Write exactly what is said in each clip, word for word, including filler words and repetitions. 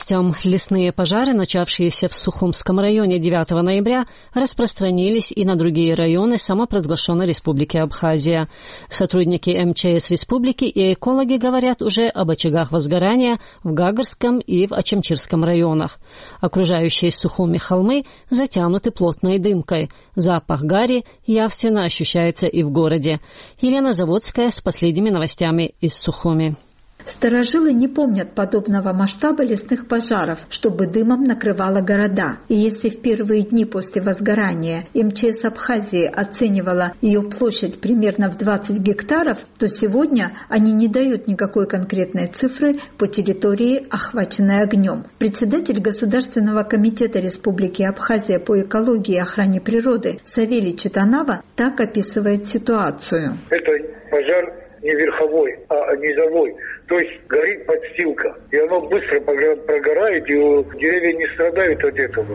ногтям. Лесные пожары, начавшиеся в Сухумском районе девятого ноября, распространились и на другие районы самопровозглашенной Республики Абхазия. Сотрудники эм че эс республики и экологи говорят уже об очагах возгорания в Гагарском и в Ачамчирском районах. Окружающие Сухуми холмы затянуты плотной дымкой. Запах гари явственно ощущается и в городе. Елена Заводская с последними новостями из Сухуми. Старожилы не помнят подобного масштаба лесных пожаров, чтобы дымом накрывало города. И если в первые дни после возгорания эм че эс Абхазии оценивала ее площадь примерно в двадцать гектаров, то сегодня они не дают никакой конкретной цифры по территории, охваченной огнем. Председатель Государственного комитета Республики Абхазия по экологии и охране природы Савелий Читанава так описывает ситуацию. Это пожар не верховой, а низовой. То есть горит подстилка. И оно быстро прогорает, и деревья не страдают от этого.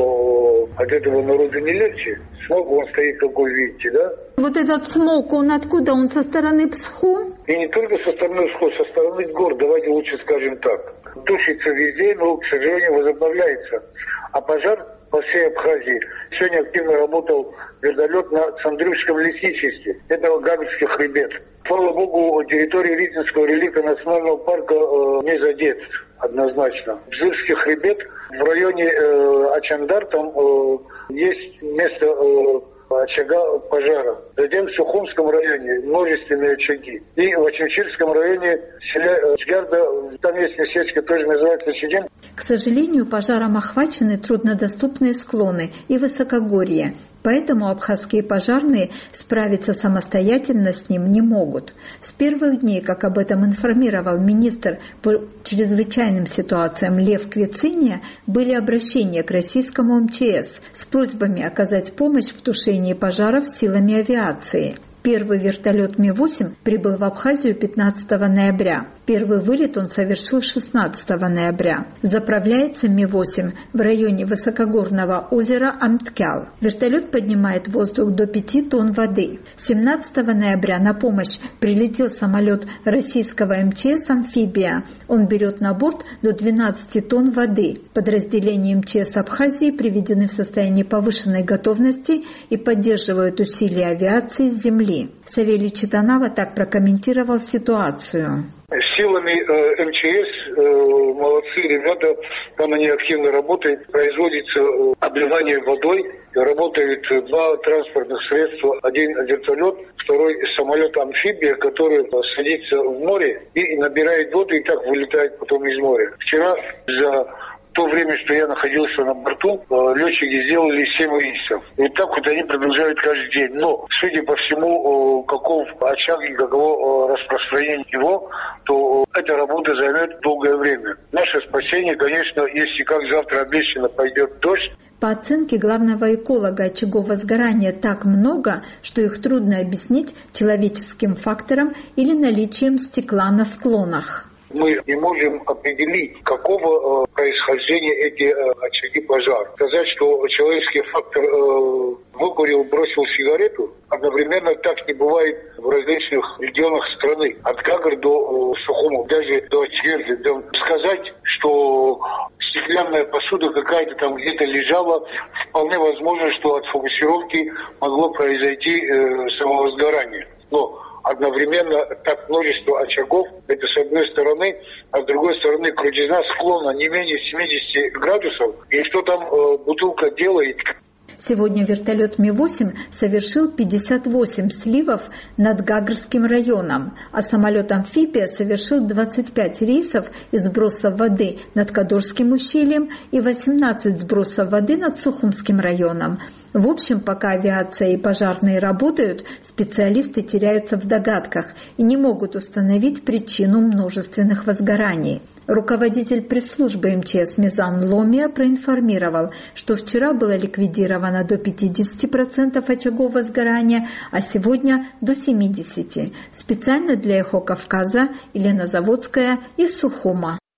Но от этого народу не легче. Смог, он стоит такой, видите, да? Вот этот смог, он откуда? Он со стороны Псху? И не только со стороны Псху, со стороны гор, давайте лучше скажем так. Тушится везде, но, к сожалению, возобновляется. А пожар по всей Абхазии. Сегодня активно работал вертолет на Цандрюшском лесничестве. Это Гагарский хребет. Слава богу, территория Ритинского реликта национального парка э, не задет однозначно. Бзырский хребет в районе э, Ачандар, там э, есть место э, очага пожара. Затем в Сухумском районе множественные очаги. И в Ачамчирском районе селя Чгарда, там есть местечко, тоже называется Чигин. К сожалению, пожаром охвачены труднодоступные склоны и высокогорье. Поэтому абхазские пожарные справиться самостоятельно с ним не могут. С первых дней, как об этом информировал министр по чрезвычайным ситуациям Лев Квициния, были обращения к российскому эм че эс с просьбами оказать помощь в тушении пожаров силами авиации. Первый вертолет Ми восемь прибыл в Абхазию пятнадцатого ноября. Первый вылет он совершил шестнадцатого ноября. Заправляется Ми восемь в районе высокогорного озера Амткял. Вертолет поднимает в воздух до пяти тонн воды. семнадцатого ноября на помощь прилетел самолет российского эм че эс «Амфибия». Он берет на борт до двенадцати тонн воды. Подразделения эм че эс Абхазии приведены в состояние повышенной готовности и поддерживают усилия авиации с земли. Савелий Читанава так прокомментировал ситуацию. Силами э, эм че эс э, молодцы ребята, там они активно работают, производится э, обливание водой, работают два транспортных средства, один вертолет, второй самолет «Амфибия», который садится в море и набирает воду и так вылетает потом из моря. Вчера за В то время, что я находился на борту, летчики сделали семь рейсов. И так вот они продолжают каждый день. Но, судя по всему, каков очаг и каково распространение его, то эта работа займет долгое время. Наше спасение, конечно, если как завтра обещано пойдет дождь. По оценке главного эколога, очагов возгорания так много, что их трудно объяснить человеческим фактором или наличием стекла на склонах. Мы не можем определить, какого э, происхождения эти э, очаги пожара. Сказать, что человеческий фактор э, выкурил, бросил сигарету, одновременно так не бывает в различных регионах страны. От Гагар до э, Сухума, даже до Ачверды. Сказать, что стеклянная посуда какая-то там где-то лежала, вполне возможно, что от фокусировки могло произойти э, самовозгорание. Но одновременно так множество очагов, это с одной стороны, а с другой стороны крутизна склона не менее семидесяти градусов, и что там э, бутылка делает. Сегодня вертолет Ми восемь совершил пятьдесят восемь сливов над Гагарским районом, а самолет «Амфибия» совершил двадцать пять рейсов и сбросов воды над Кадорским ущельем и восемнадцать сбросов воды над Сухумским районом. В общем, пока авиация и пожарные работают, специалисты теряются в догадках и не могут установить причину множественных возгораний. Руководитель пресс-службы эм че эс Мизан Ломия проинформировал, что вчера было ликвидировано до пятидесяти процентов очагов возгорания, а сегодня до семидесяти процентов. Специально для «Эхо Кавказа» Елена Заводская из Сухума.